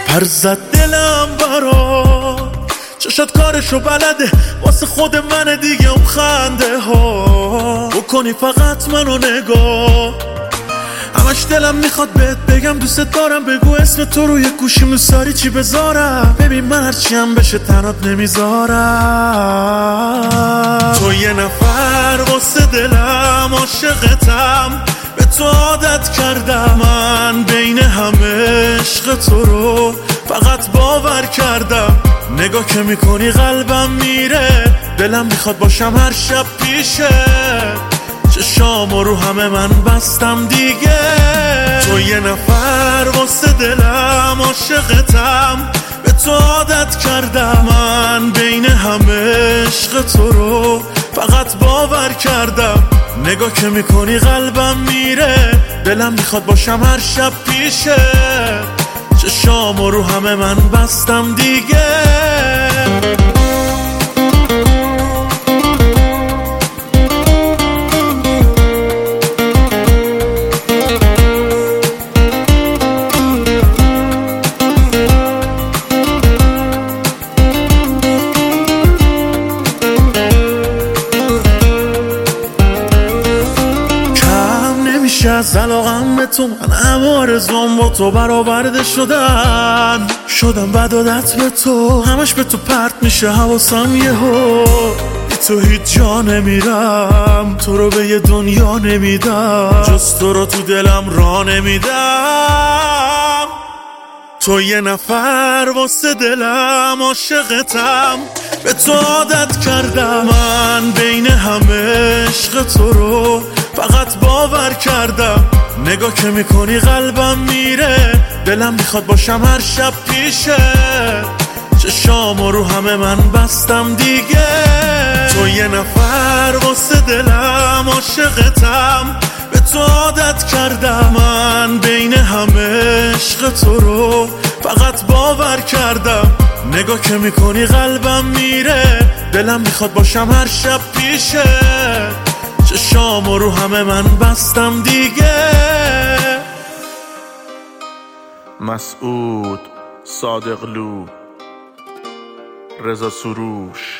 پر زد دلم برات، چشات کارشو بلده، واسه خود من دیگه اون خنده ها بکنی فقط منو نگاه. همش دلم میخواد بهت بگم دوست دارم، بگو اسم تو روی گوشیم دوست داری چی بذارم. ببین من هرچی هم بشه تنات نمیذارم. تو یه نفر واسه دلم، عاشقتم، به تو عادت کردم. من بین همه عشق تو رو فقط باور کردم. نگاه که میکنی قلبم میره، دلم میخواد باشم هر شب پیشه. چشامو رو همه من بستم دیگه. تو یه نفر واسه دلم، عاشقتم، به تو عادت کردم. من بین همه عشق تو رو فقط باور کردم. نگاه که میکنی قلبم میره، دلم میخواد باشم هر شب پیشه. چشامو رو همه من بستم دیگه. از علاقم به تو من همه آرزوام با تو برآورده شدم بد عادت به تو، همش به تو پرت میشه حواسم یهو. بی تو هیچ جا نمیرم، تو رو به یه دنیا نمیدم، جز تو رو تو دلم را نمیدم. تو یه نفر واسه دلم، عاشقتم، به تو عادت کردم. من بین همه عشق تو رو فقط باور کردم. نگاه که میکنی قلبم میره، دلم میخواد باشم هر شب پیشه. چشامو رو همه من بستم دیگه. تو یه نفر واسه دلم، عاشقتم، به تو عادت کردم. من بین همه عشق تو رو فقط باور کردم. نگاه که میکنی قلبم میره، دلم میخواد باشم هر شب پیشه. چشامو رو همه من بستم دیگه. مسعود صادقلو، رضا سروش.